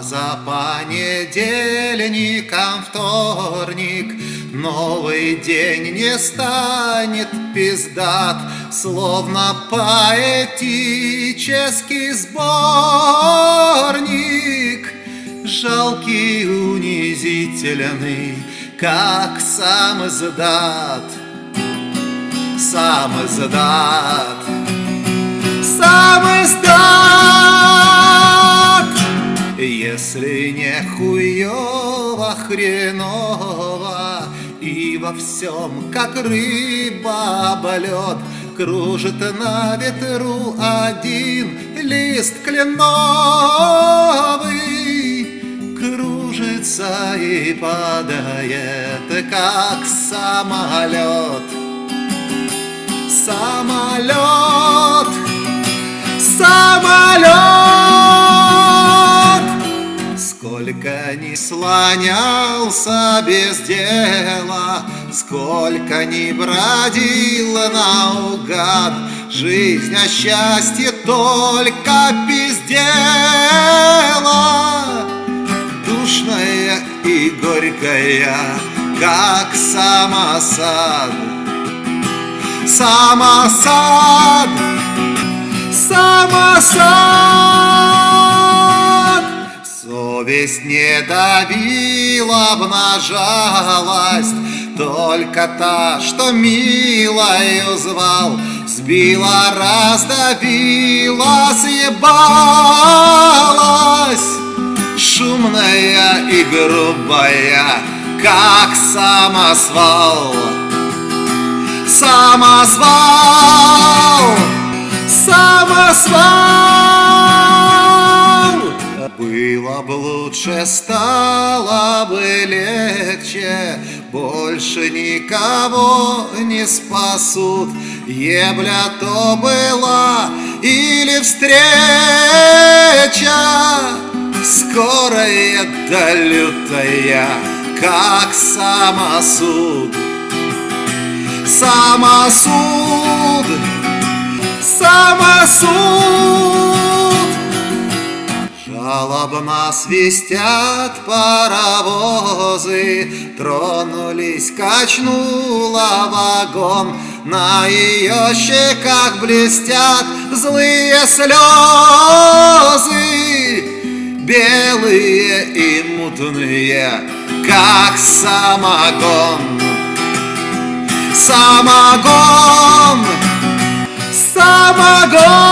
за понедельником вторник. Новый день не станет пиздат, словно поэтический сборник. Жалкий, унизительный, как сам издат. Сам издат. Сам издат. Если не хуёво, хреново, и во всем, как рыба об лёд, кружит на ветру один лист кленовый, кружится и падает, как самолет. Самолет, самолет. Сколько ни слонялся без дела, сколько ни бродил наугад, жизнь о счастье только пиздела. Душная и горькая, как самосад. Самосад, самосад. Совесть не давила, обнажалась, только та, что милою звал, сбила, раздавила, съебалась. Шумная и грубая, как самосвал. Самосвал, самосвал. Было б лучше, стало бы легче, больше никого не спасут. Ебля то была или встреча, скорая да лютая, как самосуд. Самосуд, самосуд. Жалобно свистят паровозы, тронулись, качнула вагон, на ее щеках блестят злые слезы, белые и мутные, как самогон. Самогон, самогон.